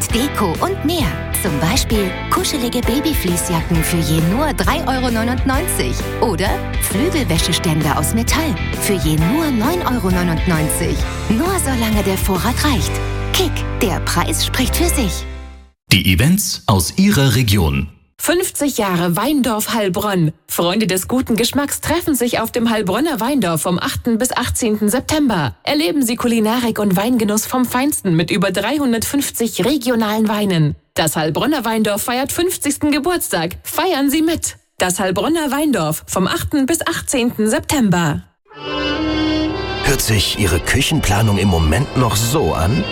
Kind, Deko und mehr. Zum Beispiel kuschelige Babyfleecejacken für je nur 3,99 € oder Flügelwäscheständer aus Metall für je nur 9,99 €. Nur solange der Vorrat reicht. Kick, der Preis spricht für sich. Die Events aus Ihrer Region. 50 Jahre Weindorf Heilbronn. Freunde des guten Geschmacks treffen sich auf dem Heilbronner Weindorf vom 8. bis 18. September. Erleben Sie Kulinarik und Weingenuss vom Feinsten mit über 350 regionalen Weinen. Das Heilbronner Weindorf feiert 50. Geburtstag. Feiern Sie mit! Das Heilbronner Weindorf vom 8. bis 18. September. Hört sich Ihre Küchenplanung im Moment noch so an?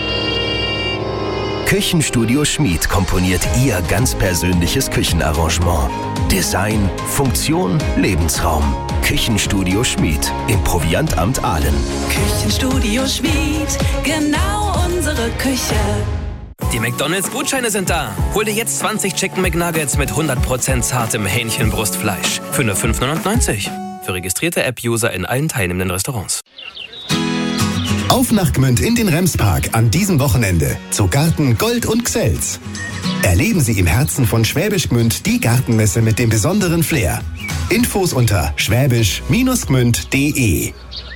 Küchenstudio Schmid komponiert Ihr ganz persönliches Küchenarrangement. Design, Funktion, Lebensraum. Küchenstudio Schmid im Proviantamt Aalen. Küchenstudio Schmid, genau unsere Küche. Die McDonald's-Gutscheine sind da. Hol dir jetzt 20 Chicken McNuggets mit 100% zartem Hähnchenbrustfleisch für nur 5,99 €. Für registrierte App-User in allen teilnehmenden Restaurants. Auf nach Gmünd in den Remspark an diesem Wochenende zu Garten Gold und Xels. Erleben Sie im Herzen von Schwäbisch Gmünd die Gartenmesse mit dem besonderen Flair. Infos unter schwäbisch-gmünd.de.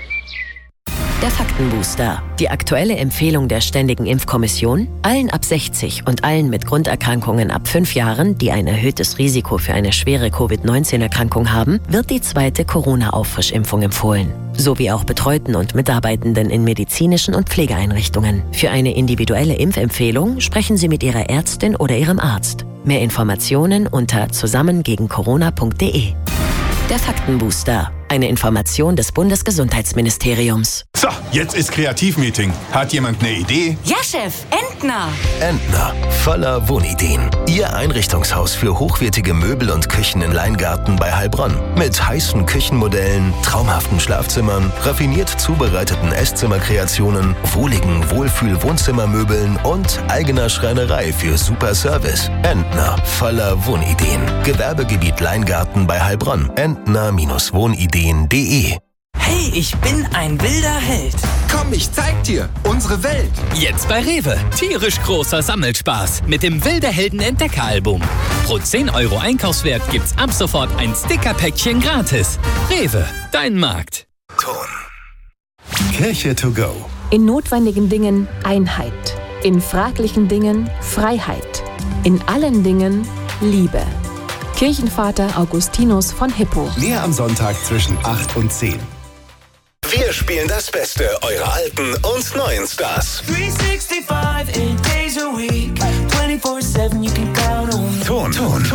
Der Faktenbooster. Die aktuelle Empfehlung der Ständigen Impfkommission: allen ab 60 und allen mit Grunderkrankungen ab 5 Jahren, die ein erhöhtes Risiko für eine schwere Covid-19-Erkrankung haben, wird die zweite Corona-Auffrischimpfung empfohlen. Sowie auch Betreuten und Mitarbeitenden in medizinischen und Pflegeeinrichtungen. Für eine individuelle Impfempfehlung sprechen Sie mit Ihrer Ärztin oder Ihrem Arzt. Mehr Informationen unter zusammengegencorona.de. Der Faktenbooster. Eine Information des Bundesgesundheitsministeriums. So, jetzt ist Kreativmeeting. Hat jemand eine Idee? Ja, Chef, Entner. Entner, voller Wohnideen. Ihr Einrichtungshaus für hochwertige Möbel und Küchen in Leingarten bei Heilbronn. Mit heißen Küchenmodellen, traumhaften Schlafzimmern, raffiniert zubereiteten Esszimmerkreationen, wohligen Wohlfühl-Wohnzimmermöbeln und eigener Schreinerei für super Service. Entner, voller Wohnideen. Gewerbegebiet Leingarten bei Heilbronn. Entner-Wohnideen.de. Hey, ich bin ein wilder Held. Komm, ich zeig dir unsere Welt. Jetzt bei Rewe. Tierisch großer Sammelspaß mit dem Wilde Helden Entdeckeralbum. Pro 10 € Einkaufswert gibt's ab sofort ein Stickerpäckchen gratis. Rewe, dein Markt. Ton. Kirche to go. In notwendigen Dingen Einheit. In fraglichen Dingen Freiheit. In allen Dingen Liebe. Kirchenvater Augustinus von Hippo. Mehr am Sonntag zwischen 8 und 10. Wir spielen das Beste eurer alten und neuen Stars. 365 8 days a week, 24/7 you can count on me. Ton.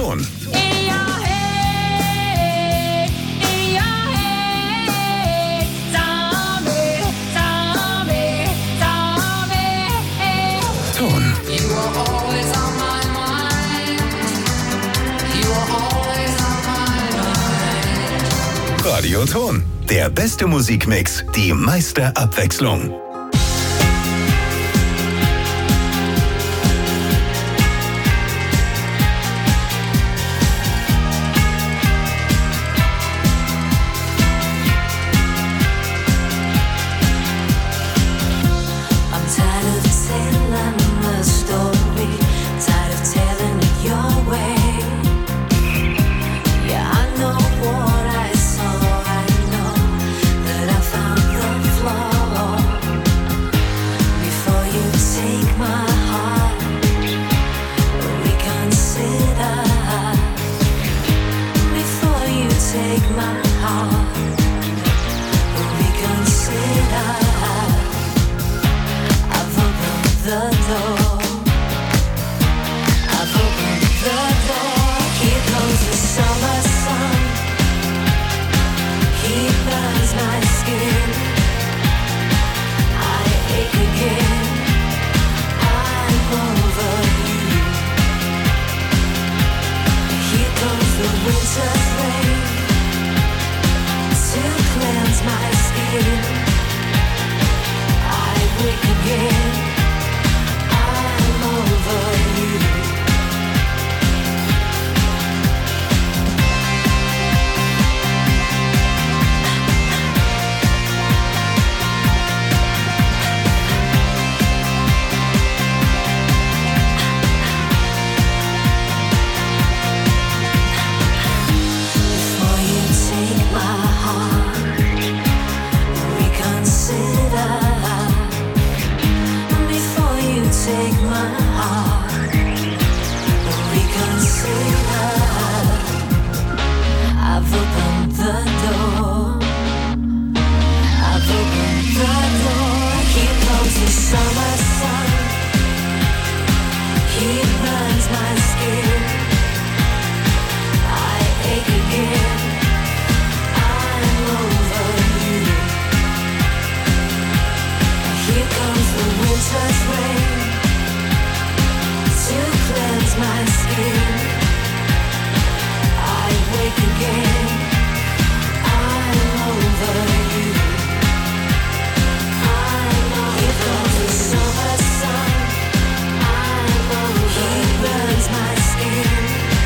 Radio Ton. Der beste Musikmix, die meiste Abwechslung. break my heart, reconsider. I've opened the door. I've opened the door. Here comes the summer sun. He burns my skin. I ache again. I'm over you. Here comes the winter's rain to cleanse my skin. I wake again. I'm over you. Here comes the summer sun. I'm over you. He burns my skin.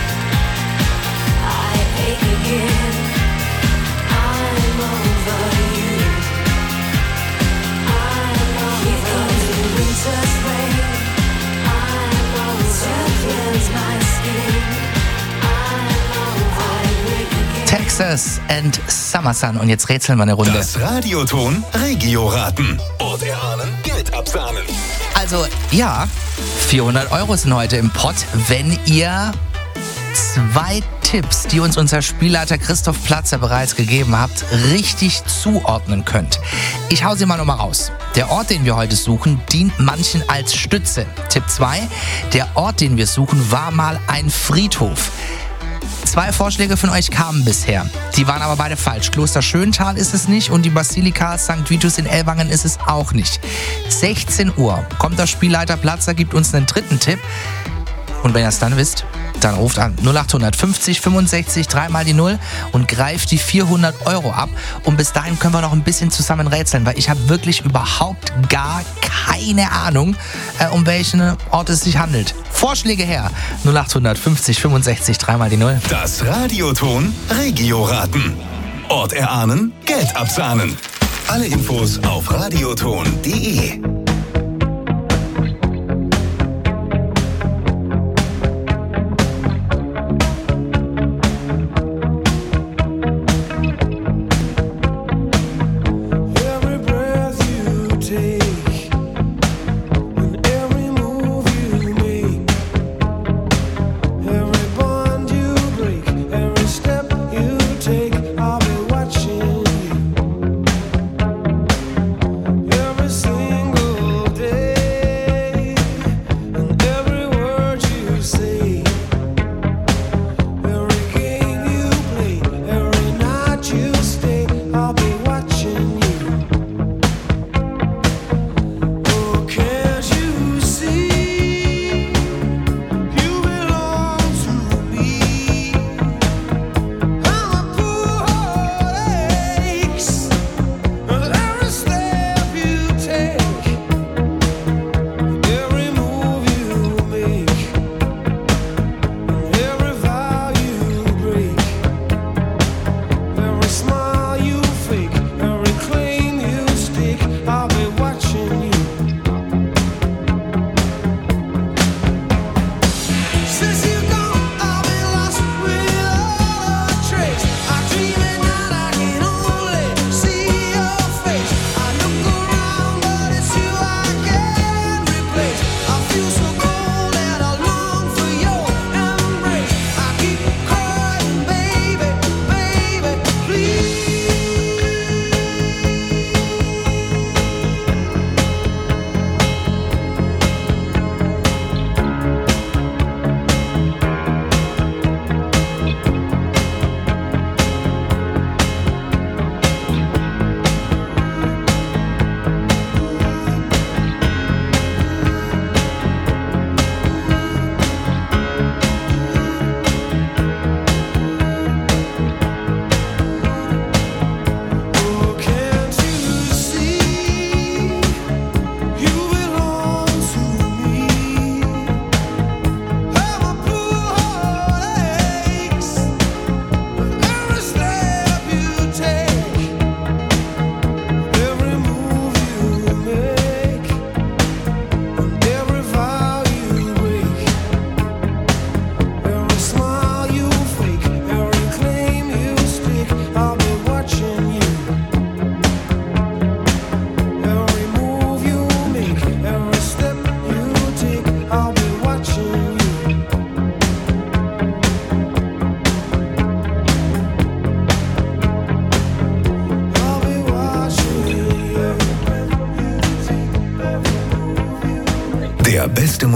I ache again. I'm over you. Here comes the winter's rain. I'm over to cleanse my skin. Texas and Summer Sun. Und jetzt rätseln wir eine Runde. Das Radioton Regio-Raten. Ort erahnen, Geld absahnen. Also, ja, 400 € sind heute im Pott, wenn ihr 2 Tipps, die uns unser Spielleiter Christoph Platzer bereits gegeben habt, richtig zuordnen könnt. Ich hau sie mal nochmal raus. Der Ort, den wir heute suchen, dient manchen als Stütze. Tipp 2, der Ort, den wir suchen, war mal ein Friedhof. 2 Vorschläge von euch kamen bisher. Die waren aber beide falsch. Kloster Schöntal ist es nicht und die Basilika St. Vitus in Ellwangen ist es auch nicht. 16 Uhr kommt der Spielleiter Platzer, gibt uns einen 3. Tipp. Und wenn ihr es dann wisst, dann ruft an 0800 50 65 3 mal die 0 und greift die 400 € ab. Und bis dahin können wir noch ein bisschen zusammen rätseln, weil ich habe wirklich überhaupt gar keine Ahnung, um welchen Ort es sich handelt. Vorschläge her. 0800 50 65 3 mal die 0. Das Radioton Regio-Raten. Ort erahnen, Geld absahnen. Alle Infos auf radioton.de. Single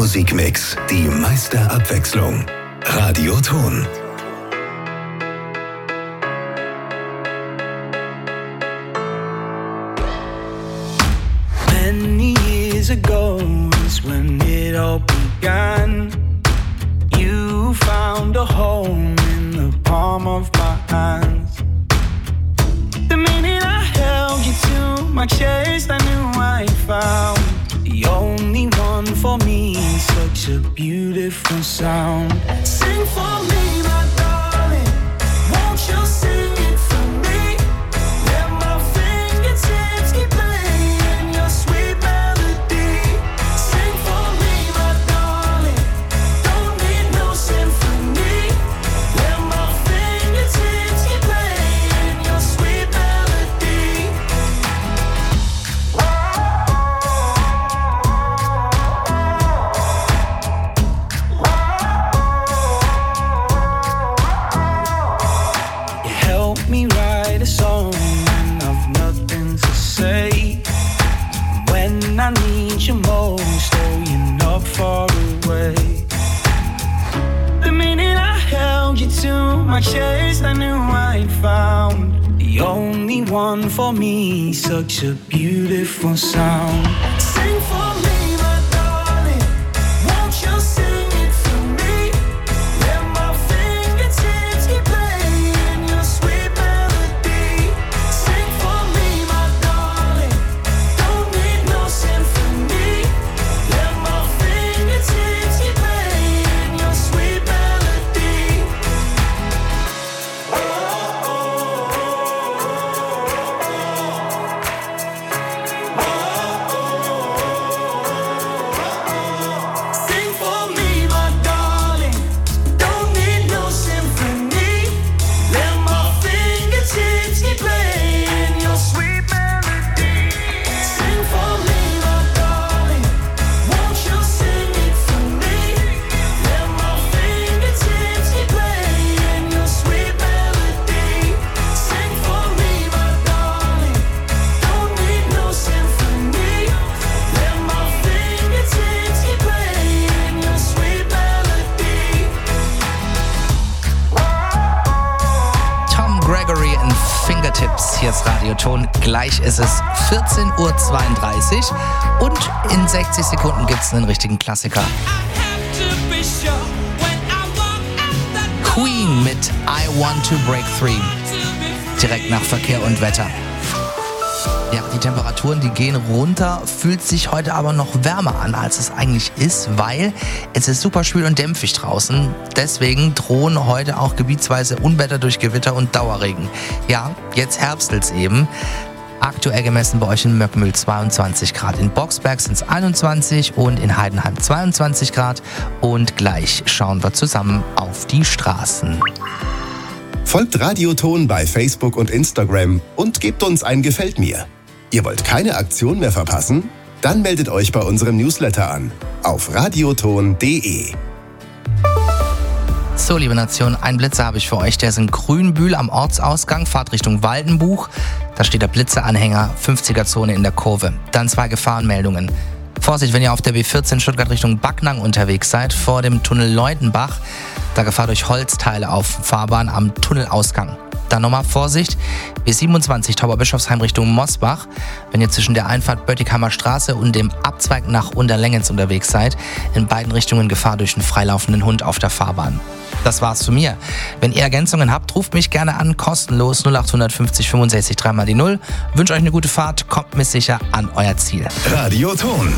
Musikmix, die Meisterabwechslung. Radioton. Many years ago is when it all began. You found a home in the palm of my hands. The minute I held you to my chest, I knew I found the only one for me. Such a beautiful sound. Sing for me, my darling. Won't you sing it for me? Let my fingertips keep playing your sweet melody. Sing for me, my darling. Don't need no symphony. Let my fingertips keep playing your sweet melody. You help me write a song when I've nothing to say. When I need you most, oh, you're not far away. The minute I held you to my chest, I knew I'd found the only one for me. Such a beautiful sound. Sing for me, my darling. Won't you sing it for me? Let my fingertips keep playing your sweet melody. Sing for me, my darling. Don't need no symphony. Let my fingertips keep playing your sweet melody. Sing for me, my darling. Don't need no symphony. Let my fingertips keep playing your sweet melody. Sing for me, my darling. Won't you sing it for me? Let my fingertips keep playing your sweet melody. Sing for me, my darling. Don't need no symphony. Let my fingertips keep playing your sweet melody. Tom Gregory and Fingertips. Hier ist Radioton. Gleich ist es 14:32 Uhr und in 60 Sekunden gibt es einen richtigen Klassiker. Queen mit I Want to Break Free. Direkt nach Verkehr und Wetter. Ja, die Temperaturen, die gehen runter, fühlt sich heute aber noch wärmer an, als es eigentlich ist, weil es ist super schwül und dämpfig draußen. Deswegen drohen heute auch gebietsweise Unwetter durch Gewitter und Dauerregen. Ja, jetzt herbstelt's eben. Aktuell gemessen bei euch in Möckmühl 22 Grad. In Boxberg sind es 21 und in Heidenheim 22 Grad. Und gleich schauen wir zusammen auf die Straßen. Folgt Radioton bei Facebook und Instagram und gebt uns ein Gefällt mir. Ihr wollt keine Aktion mehr verpassen? Dann meldet euch bei unserem Newsletter an auf radioton.de. So, liebe Nation, einen Blitzer habe ich für euch. Der ist in Grünbühl am Ortsausgang, Fahrt Richtung Waldenbuch. Da steht der Blitzeranhänger, 50er-Zone in der Kurve. Dann 2 Gefahrenmeldungen. Vorsicht, wenn ihr auf der B14 Stuttgart Richtung Backnang unterwegs seid, vor dem Tunnel Leutenbach. Da Gefahr durch Holzteile auf Fahrbahn am Tunnelausgang. Dann nochmal Vorsicht, B27 Tauberbischofsheim Richtung Mosbach. Wenn ihr zwischen der Einfahrt Böttigheimer Straße und dem Abzweig nach Unterlängens unterwegs seid, in beiden Richtungen Gefahr durch einen freilaufenden Hund auf der Fahrbahn. Das war's zu mir. Wenn ihr Ergänzungen habt, ruft mich gerne an, kostenlos 0850 65 3 mal die 0. Wünsche euch eine gute Fahrt, kommt mit sicher an euer Ziel. Radioton.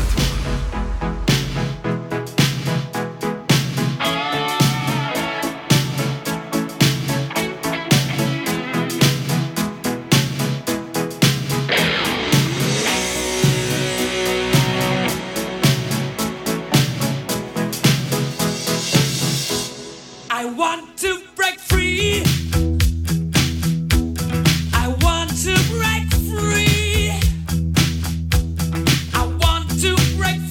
I want to break free. I want to break free. I want to break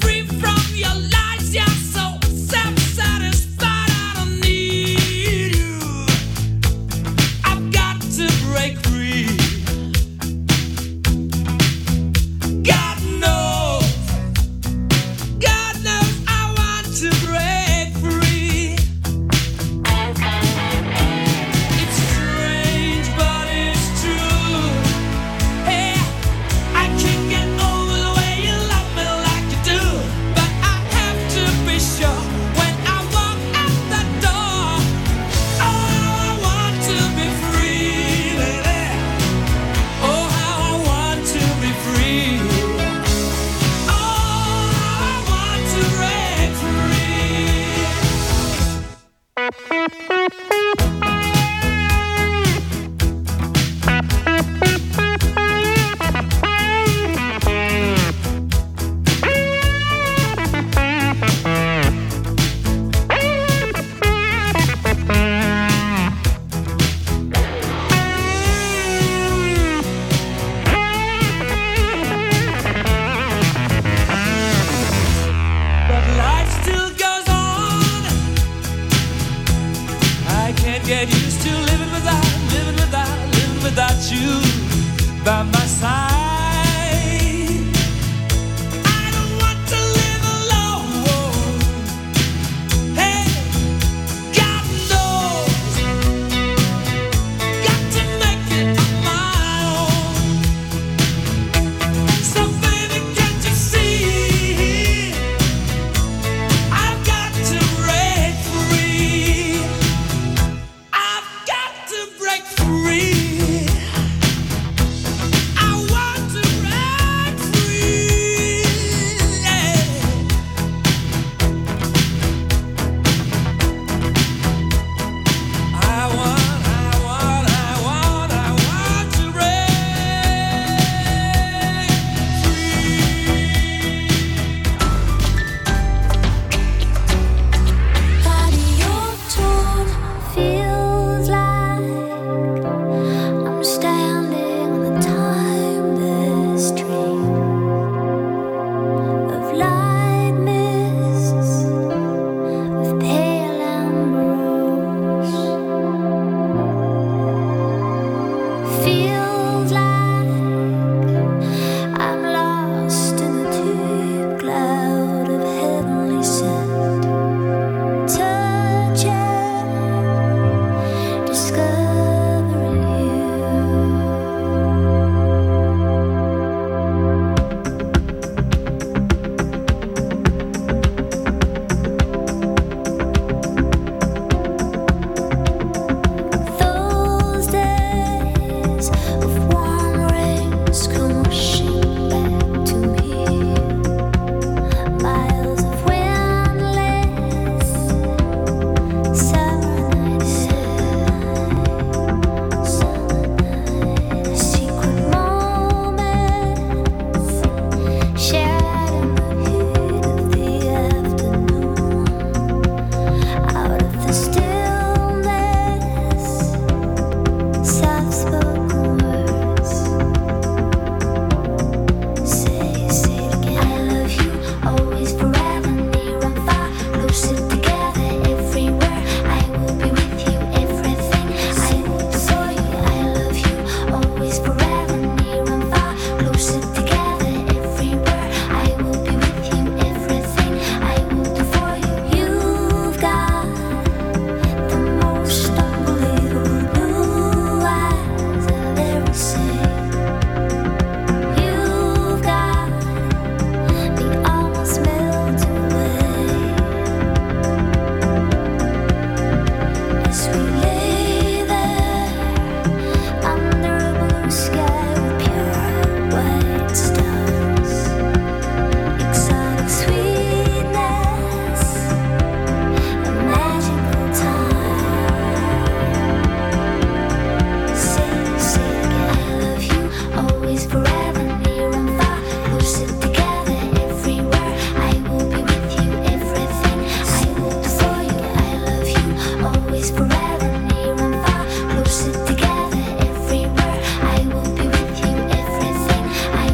Push it